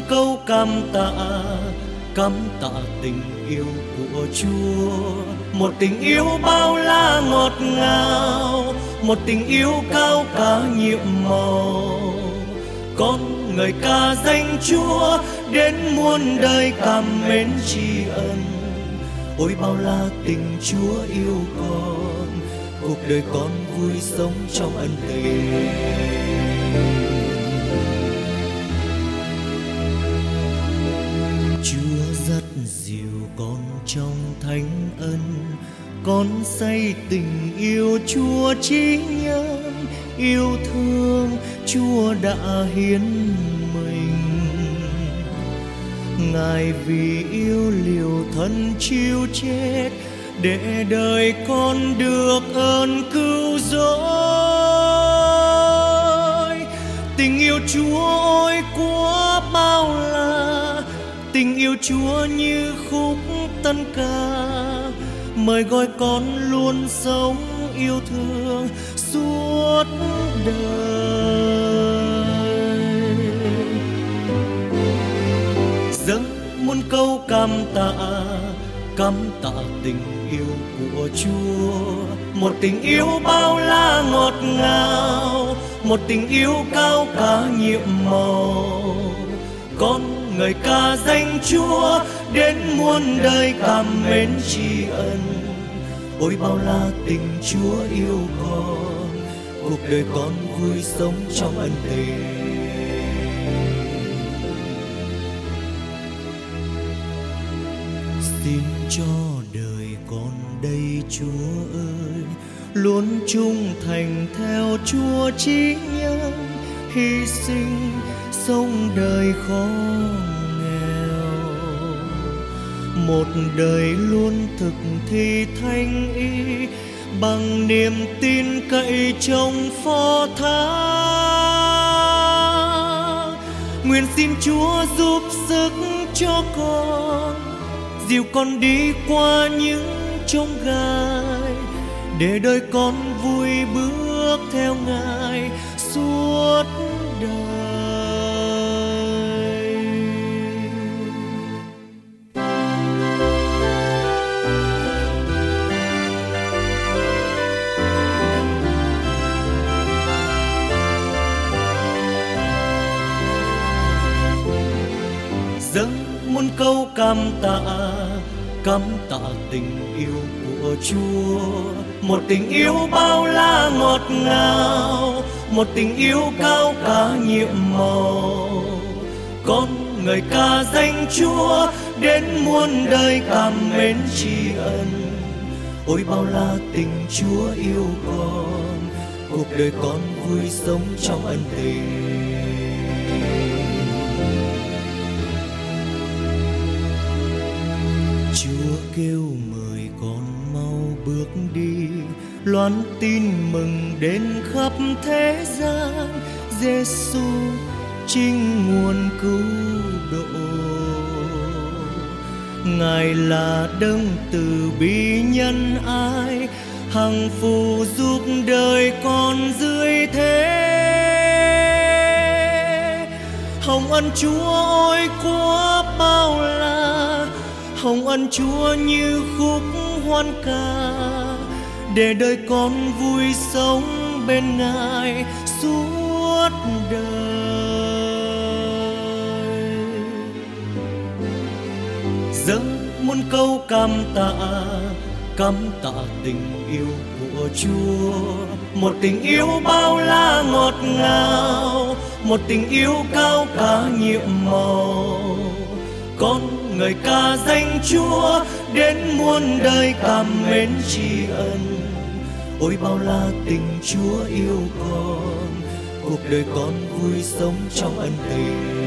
câu cảm tạ tình yêu của Chúa. Một tình yêu bao la ngọt ngào, một tình yêu cao cả nhiệm màu. Con ngợi ca danh Chúa, đến muôn đời cảm mến tri ân. Ôi bao la tình Chúa yêu con, cuộc đời con vui sống trong ân tình. Chúa rất dịu con trong thánh ân, con say tình yêu Chúa chí nhân. Yêu thương Chúa đã hiến mình, Ngài vì yêu liều thân chịu chết, để đời con được ơn cứu rỗi. Tình yêu Chúa ôi quá bao la, tình yêu Chúa như khúc tân ca, mời gọi con luôn sống yêu thương suốt đời. Dâng muôn câu cảm tạ tình yêu của Chúa. Một tình yêu bao la ngọt ngào, một tình yêu cao cả nhiệm màu. Con ngợi ca danh Chúa, đến muôn đời cảm mến tri ân. Ôi bao la tình Chúa yêu con, cuộc đời con vui sống trong ân tình. Xin cho đời con đây Chúa ơi, luôn trung thành theo Chúa chí nhân. Hy sinh sống đời khó nghèo, một đời luôn thực thi thánh ý, bằng niềm tin cậy trong phó thác. Nguyện xin Chúa giúp sức cho con, dìu con đi qua những chông gai, để đời con vui bước theo Ngài suốt đời. Dâng muôn câu cảm tạ tình yêu của Chúa. Một tình yêu bao la ngọt ngào, một tình yêu cao cả nhiệm màu. Con ngợi ca danh Chúa, đến muôn đời cảm mến tri ân. Ôi bao la tình Chúa yêu con, cuộc đời con vui sống trong ân tình. Chúa kêu mời con mau bước đi, loan tin mừng đến khắp thế gian. Giêsu chính nguồn cứu độ, Ngài là đấng từ bi nhân ái, hằng phù giúp đời con dưới thế. Hồng ân Chúa ôi quá bao la, hồng ân Chúa như khúc hoan ca, để đời con vui sống bên Ngài suốt đời. Dâng muôn câu cảm tạ tình yêu của Chúa. Một tình yêu bao la ngọt ngào, một tình yêu cao cả nhiệm màu. Con ngợi ca danh Chúa, đến muôn đời cảm mến tri ân. Ôi bao la tình Chúa yêu con, cuộc đời con vui sống trong ân tình.